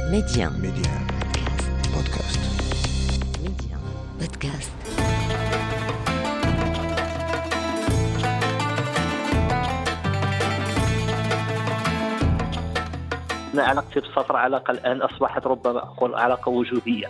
Média. بودكاست. Média. Podcast. علاقتي بالسفر علاقة الآن أصبحت ربما أقول علاقة وجودية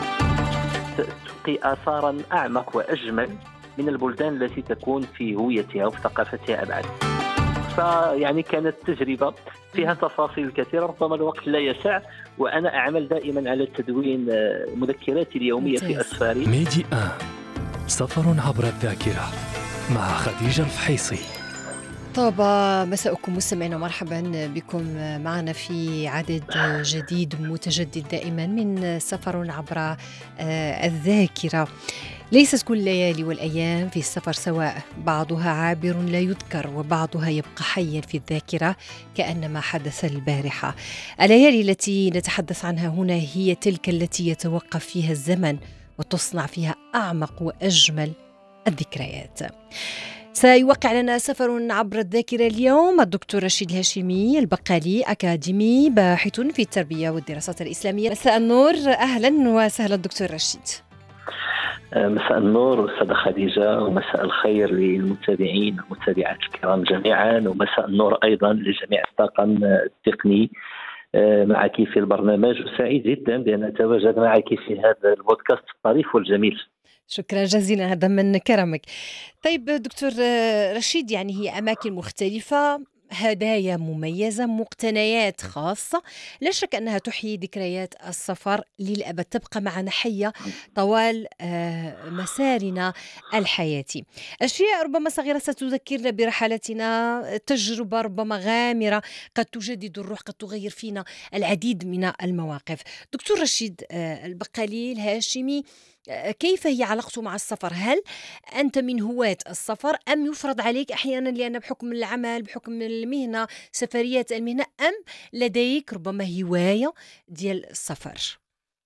تلقي آثارا أعمق وأجمل من البلدان التي تكون في هويتها وفي ثقافتها أبعد. فيعني كانت تجربة فيها تفاصيل كثيرة، ربما الوقت لا يسع، وأنا أعمل دائما على تدوين مذكراتي اليومية في أسفاري. ميدي سفر عبر الذاكرة مع خديجة الفحيصي. طاب مساءكم مستمعينا، مرحبا بكم معنا في عدد جديد متجدد دائما من سفر عبر الذاكرة. ليست كل الليالي والأيام في السفر سواء، بعضها عابر لا يذكر وبعضها يبقى حيا في الذاكرة كأنما حدث البارحة. الليالي التي نتحدث عنها هنا هي تلك التي يتوقف فيها الزمن وتصنع فيها أعمق وأجمل الذكريات. سيوقع لنا سفر عبر الذاكرة اليوم الدكتور رشيد الهاشمي البقالي، أكاديمي باحث في التربية والدراسات الإسلامية. مساء النور، أهلا وسهلا دكتور رشيد. مساء النور أستاذة خديجة، ومساء الخير للمتابعين والمتابعات الكرام جميعا، ومساء النور أيضا لجميع الطاقم التقني معك في البرنامج، وسعيد جدا بأن أتواجد معك في هذا البودكاست الطريف والجميل. شكرا جزيلا، هذا من كرمك. طيب دكتور رشيد، يعني هي أماكن مختلفة، هدايا مميزة، مقتنيات خاصة، لا شك أنها تحيي ذكريات السفر للأبد، تبقى معنا حية طوال مسارنا الحياتي. أشياء ربما صغيرة ستذكرنا برحلاتنا، تجربة ربما غامرة قد تجدد الروح، قد تغير فينا العديد من المواقف. دكتور رشيد البقالي الهاشمي، كيف هي علاقته مع السفر؟ هل أنت من هواة السفر أم يفرض عليك أحيانا لأن بحكم العمل بحكم المهنة سفريات المهنة، أم لديك ربما هواية ديال السفر؟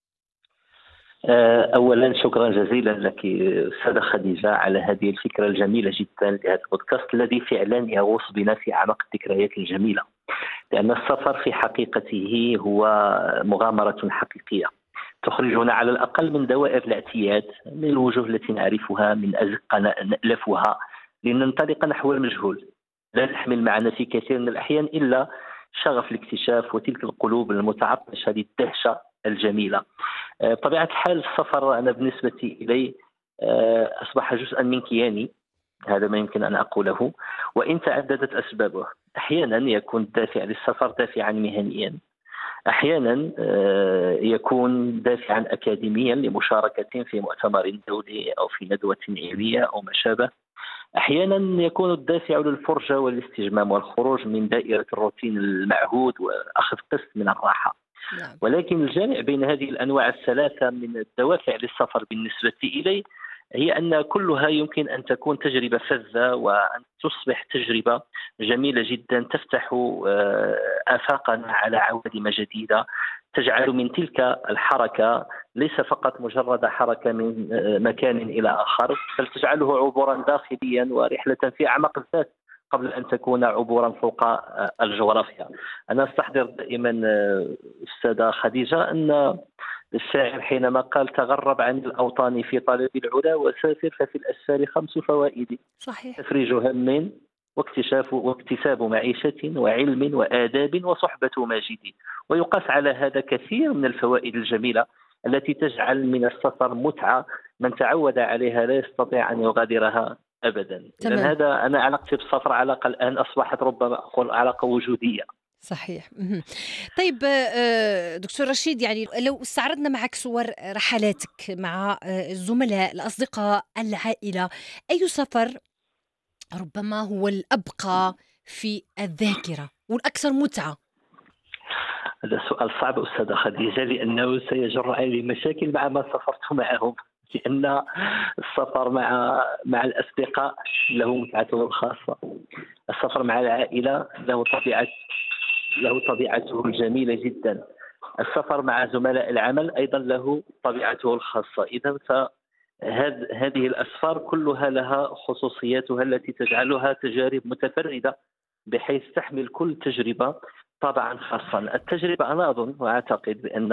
أولا شكرا جزيلا لك أستاذة خديجة على هذه الفكرة الجميلة جدا لهذا البودكاست الذي فعلا يغوص بنا في أعماق الذكريات الجميلة، لأن السفر في حقيقته هو مغامرة حقيقية تخرجنا على الأقل من دوائر الاعتياد، من الوجوه التي نعرفها، من أزقة نألفها، لننطلق نحو المجهول. لا نحمل معنا في كثير من الأحيان إلا شغف الاكتشاف وتلك القلوب المتعطشة للدهشة الجميلة. بطبيعة الحال السفر أنا بالنسبة إلي أصبح جزءا من كياني، هذا ما يمكن أن أقوله، وإن تعددت أسبابه. أحيانا يكون الدافع للسفر دافعا مهنيا، أحيانا يكون دافعا أكاديميا لمشاركة في مؤتمر دولي أو في ندوة علمية أو ما شابه، أحيانا يكون الدافع للفرجة والاستجمام والخروج من دائرة الروتين المعهود وأخذ قسط من الراحة. ولكن الجامع بين هذه الأنواع الثلاثة من الدوافع للسفر بالنسبة إلي هي أن كلها يمكن أن تكون تجربة فذة، وأن تصبح تجربة جميلة جدا تفتح آفاقنا على عوالم جديدة، تجعل من تلك الحركة ليس فقط مجرد حركة من مكان إلى آخر، بل تجعله عبورا داخليا ورحلة في أعماق الذات قبل أن تكون عبورا فوق الجغرافيا. أنا أستحضر دائما أستاذة خديجة أن الشاعر حينما قال: تغرب عن الأوطان في طلب العلا وسافر ففي الأسفار 5 فوائد. صحيح. تفريج هم واكتساب معيشة وعلم وآداب وصحبة ماجد. ويقاس على هذا كثير من الفوائد الجميلة التي تجعل من السفر متعة من تعود عليها لا يستطيع أن يغادرها أبدا. لأن هذا أنا علاقتي بالسفر علاقة الآن أصبحت ربما أقول علاقة وجودية. صحيح. طيب دكتور رشيد، يعني لو استعرضنا معك صور رحلاتك مع الزملاء، الأصدقاء، العائلة، أي سفر ربما هو الأبقى في الذاكرة والأكثر متعة؟ هذا سؤال صعب أستاذة خديجة، لأنه سيجر علي مشاكل مع ما سافرت معهم، لأن السفر مع الأصدقاء له متعته الخاصة، السفر مع العائلة له طبيعته الجميلة جدا، السفر مع زملاء العمل أيضا له طبيعته الخاصة. إذا هذه الأسفار كلها لها خصوصياتها التي تجعلها تجارب متفردة، بحيث تحمل كل تجربة طبعا خاصة التجربة، أنا أظن وأعتقد بأن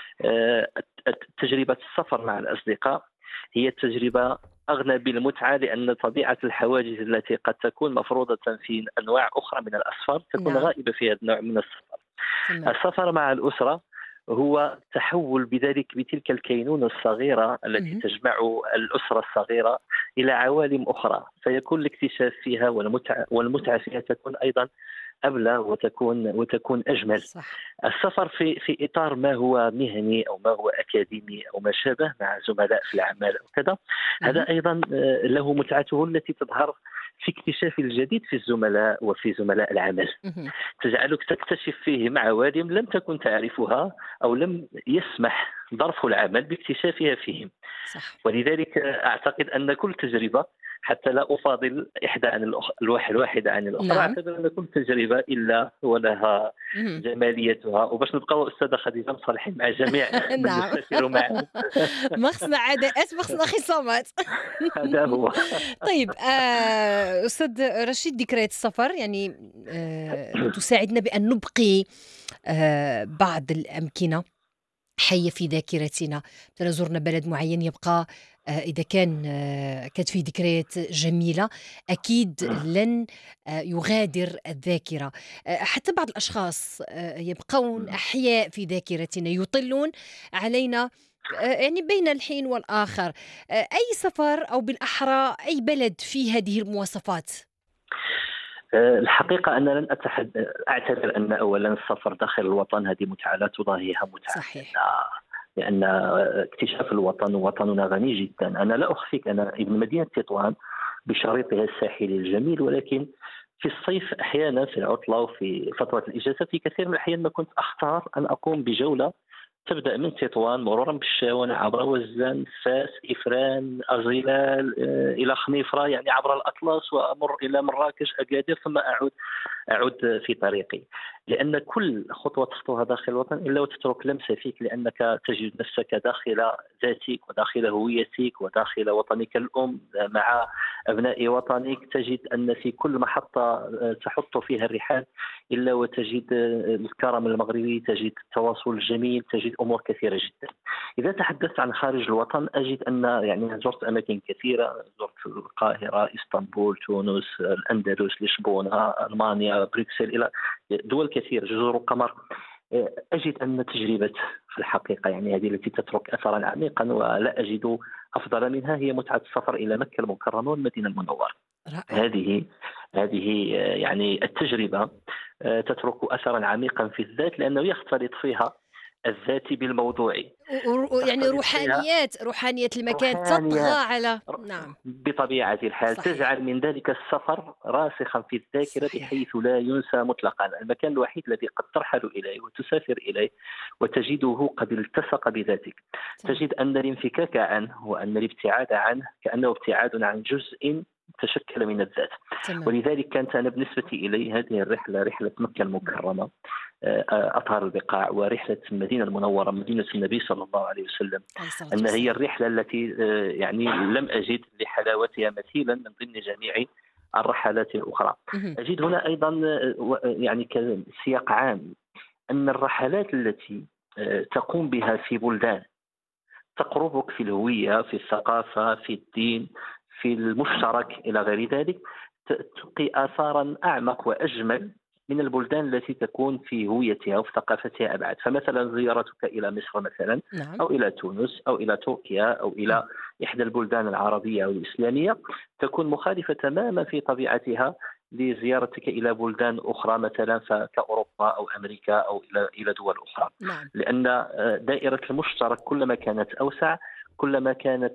تجربة السفر مع الأصدقاء هي تجربة أغنى بالمتعة، لأن طبيعة الحواجز التي قد تكون مفروضة في أنواع أخرى من الأسفار تكون نعم. غائبة في هذا النوع من السفر. تمام. السفر مع الأسرة هو تحول بتلك الكينونة الصغيرة التي مهم. تجمع الأسرة الصغيرة إلى عوالم أخرى، فيكون الاكتشاف فيها والمتعة فيها تكون أيضا أبلى وتكون أجمل. صح. السفر في إطار ما هو مهني أو ما هو أكاديمي أو ما شابه مع زملاء في الأعمال أو كذا، مهم. هذا أيضا له متعته التي تظهر في اكتشاف الجديد في الزملاء وفي زملاء العمل، مهم. تجعلك تكتشف فيهم عوالم لم تكن تعرفها أو لم يسمح ظرف العمل باكتشافها فيهم. صح. ولذلك أعتقد أن كل تجربة، حتى لا أفاضل إحدى عن الواحدة عن الأخرى، نعم. أعتقد أن كل تجربة إلا ولها مهم. جماليتها. وباش نبقاو أستاذة خديجة مصالحين مع جميع من نعم. نسافر معهم. ما خصنا عداءات، ما خصنا خصامات. هذا هو. طيب أستاذ رشيد، ذكريات السفر يعني تساعدنا بأن نبقي بعض الأمكنة حية في ذاكرتنا. مثلا زرنا بلد معين يبقى إذا كانت فيه ذكريات جميلة أكيد لن يغادر الذاكرة. حتى بعض الأشخاص يبقون أحياء في ذاكرتنا، يطلون علينا يعني بين الحين والآخر. أي سفر أو بالأحرى أي بلد فيه هذه المواصفات؟ الحقيقة أنا لن أعتبر أن أولا السفر داخل الوطن هذه متعة لا تضاهيها متعة. صحيح. لأن اكتشاف الوطن، ووطننا غني جدا. أنا لا أخفيك، أنا ابن مدينة تطوان بشريطها الساحلي الجميل، ولكن في الصيف أحيانا في العطلة وفي فترة الإجازة في كثير من الأحيان ما كنت أختار أن أقوم بجولة تبدأ من تطوان مرورا بالشاون عبر وزان، فاس، إفران، أزيلال، إلى خنيفرة، يعني عبر الأطلس، وأمر إلى مراكش، أكادير، ثم أعود في طريقي. لأن كل خطوة تخطوها داخل الوطن إلا وتترك لمسة فيك، لأنك تجد نفسك داخل ذاتك وداخل هويتك وداخل وطنك الأم مع أبناء وطنك. تجد أن في كل محطة تحط فيها الرحال إلا وتجد الكرم المغربي، تجد التواصل الجميل، تجد أمور كثيرة جدا. إذا تحدثت عن خارج الوطن أجد أن يعني زرت أماكن كثيرة، زرت القاهرة، إسطنبول، تونس، الأندلس، لشبونة، ألمانيا، بروكسل، إلى دول كثيرة، جزر القمر. أجد أن تجربة في الحقيقة يعني هذه التي تترك أثرا عميقا ولا أجد أفضل منها هي متعة السفر إلى مكة المكرمة والمدينة المنورة. رائع. هذه يعني التجربة تترك أثرا عميقا في الذات، لأنه يختلط فيها الذاتي بالموضوعي. يعني روحانية المكان تطغى على نعم بطبيعة الحال. صحيح. تجعل من ذلك السفر راسخا في الذاكرة صحيح. بحيث لا ينسى مطلقا. المكان الوحيد الذي قد ترحل إليه وتسافر إليه وتجده قد التصق بذاتك. تجد أن الانفكاك عنه وأن الابتعاد عنه كأنه ابتعاد عن جزء تشكل من الذات. تمام. ولذلك كانت أنا بالنسبة إلي هذه الرحلة، رحلة مكة المكرمة، أطهر البقاع، ورحلة المدينة المنورة مدينة النبي صلى الله عليه وسلم، أن هي الرحلة التي يعني لم أجد لحلاوتها مثيلا من ضمن جميع الرحلات الأخرى. أجد هنا أيضا يعني كسياق عام أن الرحلات التي تقوم بها في بلدان تقربك في الهوية، في الثقافة، في الدين، في المشترك إلى غير ذلك، تلقي آثارا أعمق وأجمل من البلدان التي تكون في هويتها وفي ثقافتها أبعد. فمثلا زيارتك إلى مصر مثلا، نعم. أو إلى تونس أو إلى تركيا أو إلى إحدى البلدان العربية أو الإسلامية تكون مخالفة تماما في طبيعتها لزيارتك إلى بلدان أخرى مثلا كأوروبا أو أمريكا أو إلى دول أخرى. نعم. لأن دائرة المشترك كلما كانت أوسع كلما كانت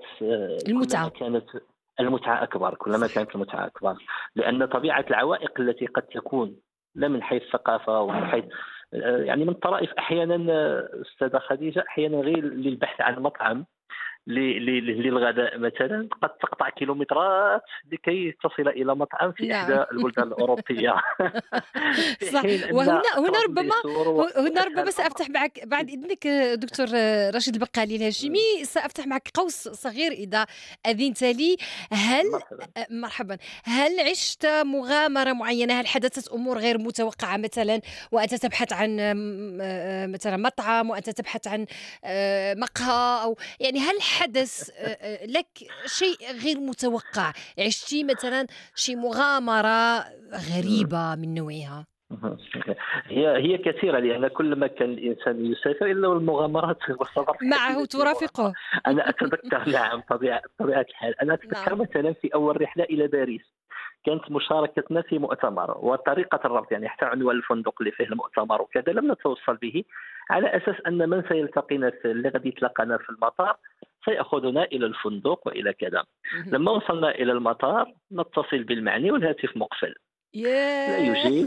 المتعة أكبر، كلما كانت المتعة أكبر، لأن طبيعة العوائق التي قد تكون لا من حيث الثقافة ومن حيث يعني من طرائف أحيانا أستاذة خديجة، أحيانا غير للبحث عن مطعم للغداء مثلا قد تقطع كيلومترات لكي تصل إلى مطعم في نعم. إحدى البلدان الأوروبية. في صح. حين أن وهنا أقرب ربما اليسور هنا ربما وأسهل سأفتح معك بعد إذنك دكتور رشيد البقالي الهاشمي، سأفتح معك قوس صغير إذا أذنت لي. هل مرحبا. مرحبا، هل عشت مغامرة معينة؟ هل حدثت أمور غير متوقعة مثلا وأنت تبحث عن مثلا مطعم، وأنت تبحث عن مقهى، أو يعني هل حدث لك شيء غير متوقع؟ عشتي مثلا شي مغامرة غريبة من نوعها؟ هي كثيرة، لأن كل ما كان الإنسان يسافر إلا والمغامرات والسفر في حد معه ذاته مغامرة. ترافقه. أنا أتذكر نعم طبيعة الحال، أنا أتذكر نعم. مثلا في أول رحلة إلى باريس كانت مشاركتنا في مؤتمر، وطريقة الربط يعني حتى عنوان الفندق اللي فيه المؤتمر وكذا لم نتوصل به، على أساس أن من سيلتقينا اللي غادي يتلقانا في المطار سيأخذنا إلى الفندق وإلى كذا. مهم. لما وصلنا إلى المطار نتصل بالمعني والهاتف مقفل، لا ياه. يجيب.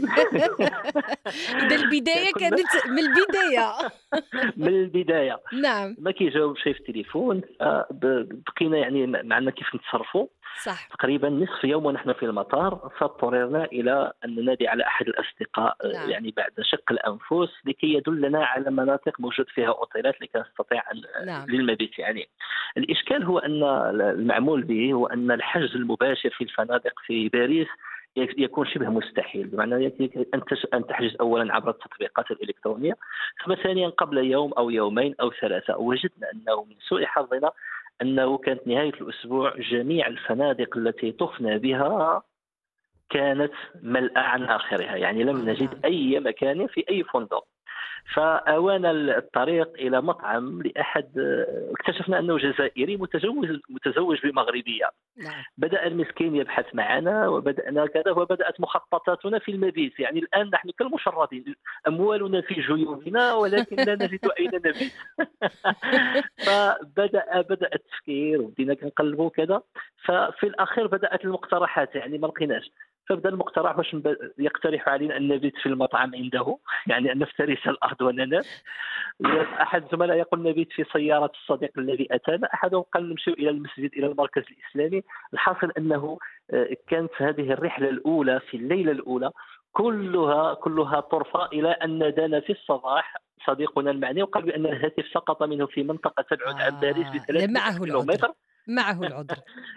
إذا البداية كنا كانت من البداية. من البداية نعم. ما كيجاوبش في التليفون. بقينا يعني ما عندنا كيف نتصرفوا. صح. تقريبا نصف يوم ونحن في المطار، فاضطررنا الى ان ننادي على احد الاصدقاء نعم. يعني بعد شق الانفس لكي يدلنا على مناطق موجود فيها اوتيلات لكي نستطيع نعم. للمبيت. يعني الاشكال هو ان المعمول به هو ان الحجز المباشر في الفنادق في باريس يكون شبه مستحيل، بمعنى أن تحجز أولا عبر التطبيقات الإلكترونية، ثم ثانيا قبل يوم أو يومين أو ثلاثة. وجدنا أنه من سوء حظنا أنه كانت نهاية الأسبوع جميع الفنادق التي طفنا بها كانت ملأى عن آخرها، يعني لم نجد نعم. أي مكان في أي فندق. فأوانا الطريق إلى مطعم لأحد، اكتشفنا أنه جزائري متزوج بمغربية. نعم. بدأ المسكين يبحث معنا وبدأنا كذا، وبدأت مخططاتنا في المبيت. يعني الآن نحن كالمشردين، أموالنا في جيوبنا ولكن لا نجد أين نبيت. فبدأ التفكير وبدينا كنقلبوا كذا. ففي الأخير بدأت المقترحات، يعني ما لقيناش. فبدا المقترح باش يقترح علينا ان نبيت في المطعم عنده، يعني ان نفترس الارض وننام. احد الزملاء يقول نبيت في سياره الصديق الذي اتانا، احدهم قال نمشي الى المسجد الى المركز الاسلامي. الحاصل انه كانت هذه الرحله الاولى في الليله الاولى كلها طرفه، الى ان نادانا في الصباح صديقنا المعني وقال بان الهاتف سقط منه في منطقه تبعد عن باريس ب300 معه العذر. كيلومتر. معه العذر.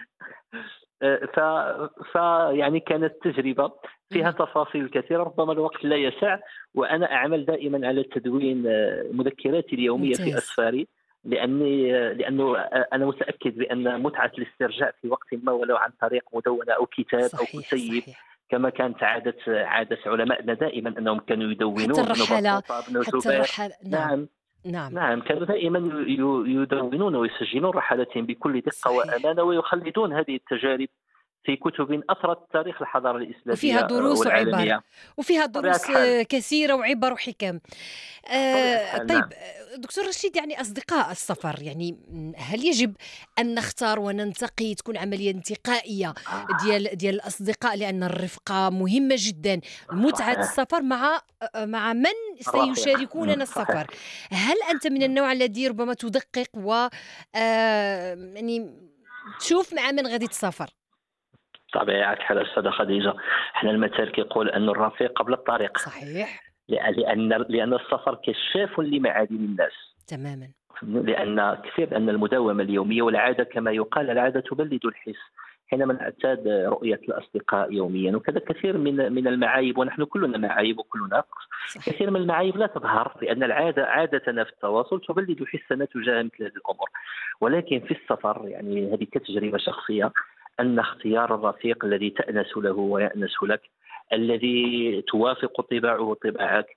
يعني كانت تجربة فيها تفاصيل كثيرة، ربما الوقت لا يسع. وأنا أعمل دائما على تدوين مذكراتي اليومية ممتاز. في أسفاري، لأنه أنا متأكد بأن متعة الاسترجاع في وقت ما ولو عن طريق مدونة أو كتاب صحيح. أو كتيب، صحيح. كما كانت عادة علمائنا دائما أنهم كانوا يدونون. حتى الرحلة. ابن زبير. نعم. نعم. نعم. كانوا دائما يدونون ويسجلون رحلاتهم بكل دقة صحيح. وأمانة، ويخلدون هذه التجارب في كتب أثرت تاريخ الحضارة الإسلامية وفيها دروس والعالمية. وعبر، وفيها دروس كثيرة وعبر وحكم. طيب نعم. دكتور رشيد، يعني أصدقاء السفر، يعني هل يجب أن نختار وننتقي، تكون عملية انتقائية ديال الأصدقاء، لأن الرفقة مهمة جدا، متعة السفر مع من سيشاركوننا السفر. هل أنت من النوع الذي ربما تدقق و يعني تشوف مع من غادي تسافر؟ طبيعة الحال أستاذة خديجة، احنا المثل كيقول أن الرفيق قبل الطريق. صحيح. لأن السفر كشاف لمعادن الناس. تماما. لأن المداومة اليومية والعادة، كما يقال العادة تبلد الحس. حينما نعتاد رؤية الأصدقاء يوميا وكذا، كثير من المعايب، ونحن كلنا معايب وكلنا نقص، كثير من المعايب لا تظهر، لأن عادتنا في التواصل تبلد حسنا تجاه مثل هذه الأمور. ولكن في السفر، يعني هذه كتجربة شخصية، أن اختيار الرفيق الذي تأنس له ويأنس لك، الذي توافق طباعه طباعك،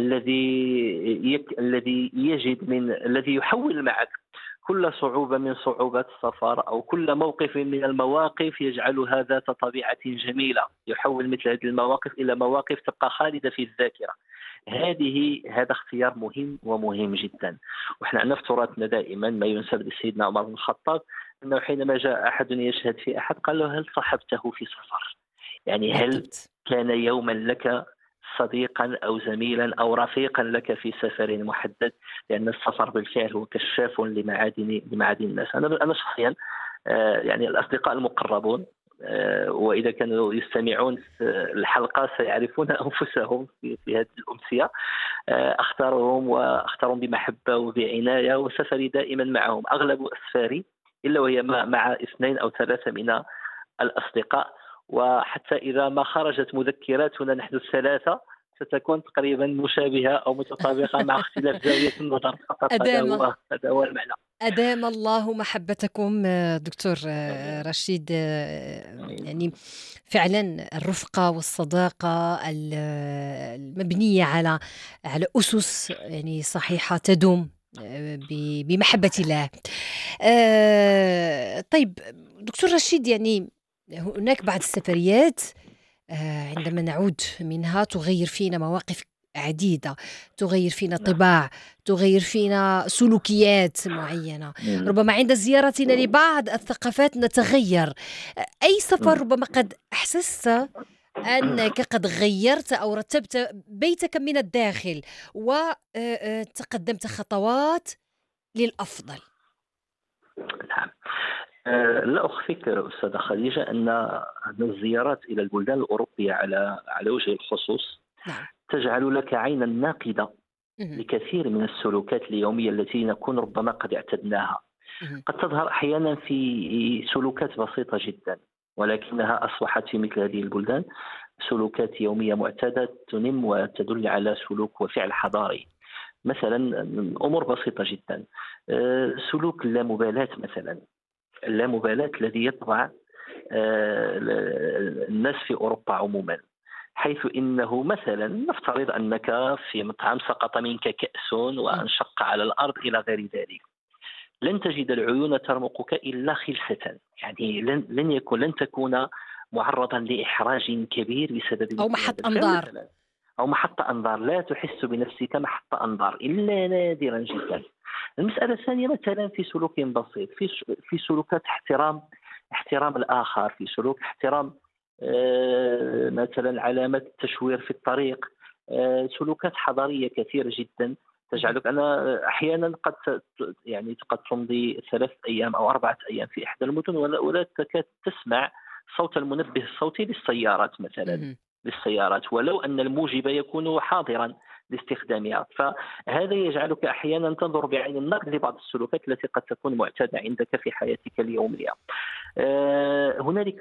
الذي يحول معك كل صعوبة من صعوبات السفر أو كل موقف من المواقف، يجعلها ذات طبيعة جميلة، يحول مثل هذه المواقف إلى مواقف تبقى خالدة في الذاكرة. هذا اختيار مهم جدا. وإحنا عندنا في تراثنا دائما ما ينسب لسيدنا عمر بن الخطاب، أنه حينما جاء أحد يشهد في أحد قال له: هل صحبته في سفر؟ يعني هل كان يوما لك صديقا أو زميلا أو رفيقا لك في سفر محدد، لأن السفر بالفعل هو كشاف لمعادن الناس. أنا شخصيا يعني الأصدقاء المقربون، وإذا كانوا يستمعون في الحلقة سيعرفون أنفسهم في هذه الأمسية. أختارهم بمحبة وبعناية، وسفري دائما معهم. أغلب أسفاري إلا وهي مع 2 أو 3 من الأصدقاء، وحتى إذا ما خرجت مذكراتنا نحن الثلاثة ستكون تقريبا مشابهة أو متطابقة مع اختلاف زاوية النظر فقط. هذا هو المعنى. أدام الله محبتكم دكتور رشيد. يعني فعلا الرفقة والصداقة المبنية على أسس يعني صحيحة تدوم بمحبة الله. طيب دكتور رشيد، يعني هناك بعض السفريات عندما نعود منها تغير فينا مواقف عديدة، تغير فينا طباع، تغير فينا سلوكيات معينة. ربما عند زيارتنا لبعض الثقافات نتغير. أي سفر ربما قد أحسست أنك قد غيرت أو رتبت بيتك من الداخل وتقدمت خطوات للأفضل؟ نعم. لا أخفيك أستاذة خديجة أن الزيارات إلى البلدان الأوروبية على وجه الخصوص تجعل لك عينا ناقدة لكثير من السلوكات اليومية التي نكون ربما قد اعتدناها. قد تظهر أحيانا في سلوكات بسيطة جدا، ولكنها أصبحت في مثل هذه البلدان سلوكات يومية معتادة تنم وتدل على سلوك وفعل حضاري. مثلا أمور بسيطة جدا، سلوك اللامبالاة مثلا، اللامبالاة الذي يطبع الناس في أوروبا عموما، حيث إنه مثلا نفترض أنك في مطعم سقط منك كأس وانشق على الأرض إلى غير ذلك، لن تجد العيون ترمقك إلا خلفة. يعني لن تكون معرضا لإحراج كبير بسبب أو محط أنظار أو محط أنظار، لا تحس بنفسك محط أنظار إلا نادرا جدا. المسألة الثانية مثلا في سلوك بسيط، في سلوكات احترام الآخر، في سلوك احترام مثلا علامات التشوير في الطريق، سلوكات حضارية كثيرة جدا تجعلك. أنا أحيانا قد تمضي 3 أيام أو 4 أيام في إحدى المدن ولا تكاد تسمع صوت المنبه الصوتي للسيارات مثلا، ولو أن الموجب يكون حاضرا لاستخدامها. فهذا يجعلك أحيانا تنظر بعين النقد لبعض السلوكات التي قد تكون معتادة عندك في حياتك اليومية. هنالك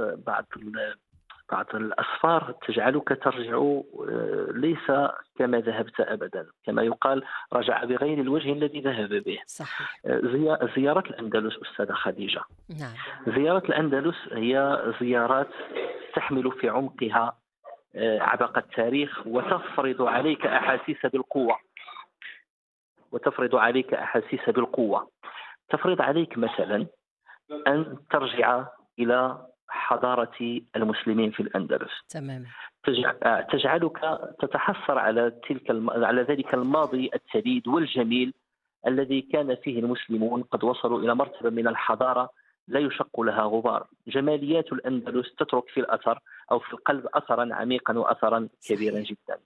بعض الأسفار تجعلك ترجع ليس كما ذهبت أبدا، كما يقال رجع بغير الوجه الذي ذهب به. صحيح. زيارة الأندلس أستاذة خديجة، نعم. زيارة الأندلس هي زيارات تحمل في عمقها عبق التاريخ، وتفرض عليك أحاسيس بالقوة. تفرض عليك مثلا أن ترجع إلى حضارة المسلمين في الأندلس. تماما. تجعلك تتحسر على ذلك الماضي التليد والجميل الذي كان فيه المسلمون قد وصلوا إلى مرتبة من الحضارة لا يشق لها غبار. جماليات الأندلس تترك في الأثر أو في القلب أثرا عميقا وأثرا كبيرا جدا.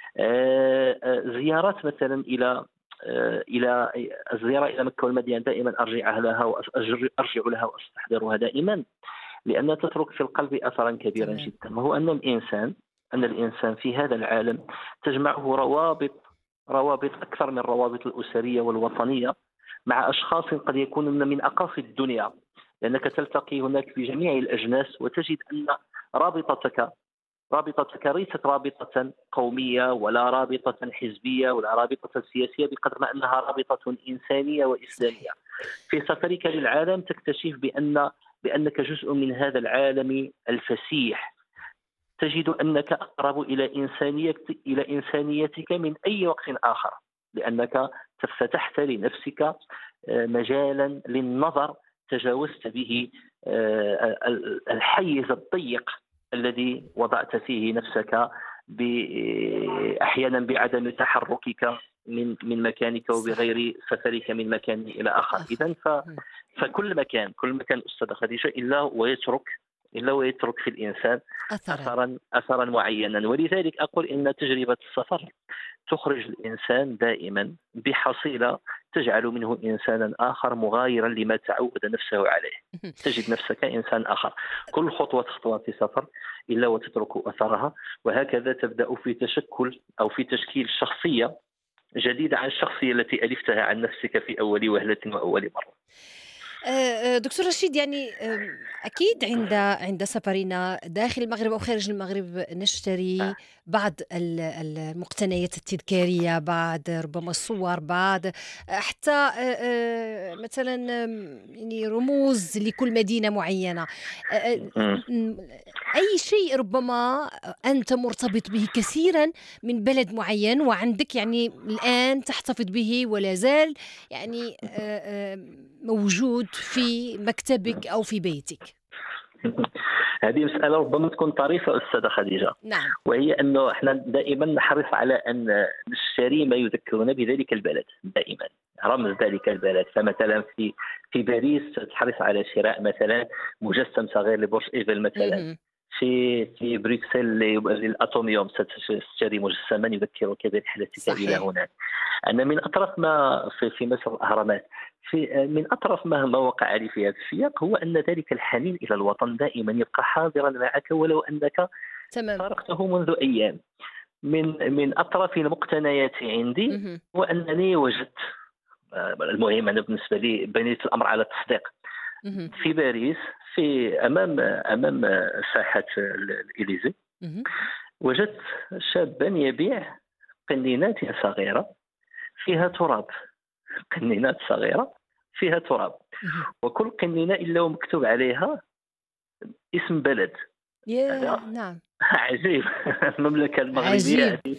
زيارات مثلا إلى الزيارة إلى مكة والمدينة دائما أرجع لها وأستحضرها دائما، لأنها تترك في القلب أثرا كبيرا جدا. وهو أن الإنسان في هذا العالم تجمعه روابط أكثر من الروابط الأسرية والوطنية مع أشخاص قد يكونون من أقاصي الدنيا، لأنك تلتقي هناك بجميع الأجناس وتجد أن رابطتك ليست رابطة قومية ولا رابطة حزبية ولا رابطة سياسية، بقدر ما أنها رابطة إنسانية وإسلامية. في سفرك للعالم تكتشف بأنك جزء من هذا العالم الفسيح، تجد أنك أقرب إلى إنسانيتك من أي وقت آخر، لأنك فتحت لنفسك مجالا للنظر تجاوزت به الحيز الضيق الذي وضعت فيه نفسك أحيانا بعدم تحركك من مكانك وبغير سفرك من مكان إلى آخر. إذن فكل مكان أستاذة خديجة إلا ويترك إلا ويترك في الإنسان أثرا. أثرا معينا. ولذلك أقول إن تجربة السفر تخرج الإنسان دائما بحصيلة تجعل منه إنسانا آخر مغايرا لما تعود نفسه عليه. تجد نفسك إنسان آخر. كل خطوة تخطوها في سفر إلا وتترك أثرها، وهكذا تبدأ في تشكل أو في تشكيل شخصية جديدة عن الشخصية التي ألفتها عن نفسك في أول وهلة وأول مرة. دكتور رشيد، يعني أكيد عند سفرنا داخل المغرب أو خارج المغرب نشتري بعض المقتنيات التذكارية، بعض ربما الصور، بعض حتى مثلا يعني رموز لكل مدينة معينة. أي شيء ربما أنت مرتبط به كثيرا من بلد معين وعندك يعني الآن تحتفظ به ولا زال يعني موجود في مكتبك أو في بيتك. هذه مسألة ربما تكون طريفة أستاذة خديجة. نعم. وهي أنه احنا دائما نحرص على أن نشتري ما يذكرنا بذلك البلد دائما، رمز ذلك البلد. فمثلا في باريس تحرص على شراء مثلا مجسم صغير لبرج إيفل مثلا. في بروكسل للأتوميوم ستشتري مجسما يذكرك برحلتك إلى هناك. أنا من أطرف ما في مصر الأهرامات، من أطرف ما وقع لي في هذا السياق هو أن ذلك الحنين إلى الوطن دائما يبقى حاضرا معك ولو أنك فارقته منذ أيام. من أطرف المقتنيات عندي هو أنني وجدت، المهم أنا بالنسبة لي بنيت الأمر على التصديق، في باريس في أمام ساحة الإليزي وجدت شابا يبيع قنينات صغيرة فيها تراب، قنينات صغيرة فيها تراب، وكل قنينة إلا ومكتوب عليها اسم بلد. نعم. عجيب. المملكة المغربية عجيب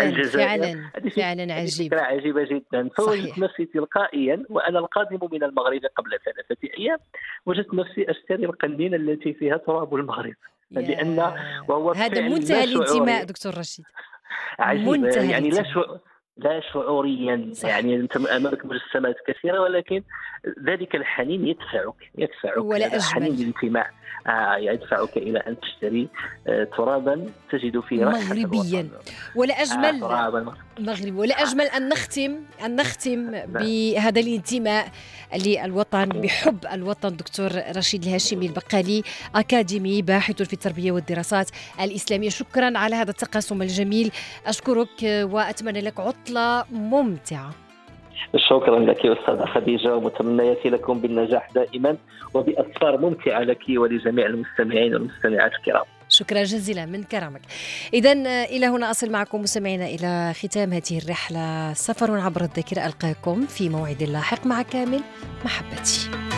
فعلا عجيب. فكرة عجيبة جدا. فوجدت نفسي تلقائيا وأنا القادم من المغرب قبل 3 أيام وجدت نفسي أشتري القنينة التي فيها تراب المغرب، لأن وهو هذا منتهى الانتماء دكتور رشيد. عجيب يعني لا شعوريا. صح. يعني أنت أمامك مجسمات كثيرة ولكن ذلك الحنين يدفعك ولا أجمل حنين الانتماء يدفعك إلى أن تشتري ترابا تجد فيه مغربيا. ولا أجمل مغربي، ولا أجمل أن نختم بهذا الانتماء للوطن، بحب الوطن. دكتور رشيد الهاشمي البقالي، أكاديمي باحث في التربية والدراسات الإسلامية، شكرا على هذا التقاسم الجميل. أشكرك وأتمنى لك عطلة ممتعة. شكرا لك أستاذة خديجة، ومتمنياتي لكم بالنجاح دائما وبأسفار ممتعة لك ولجميع المستمعين والمستمعات الكرام. شكرا جزيلا من كرمك. إذن إلى هنا أصل معكم مستمعينا إلى ختام هذه الرحلة، سفر عبر الذاكرة. ألقاكم في موعد لاحق مع كامل محبتي.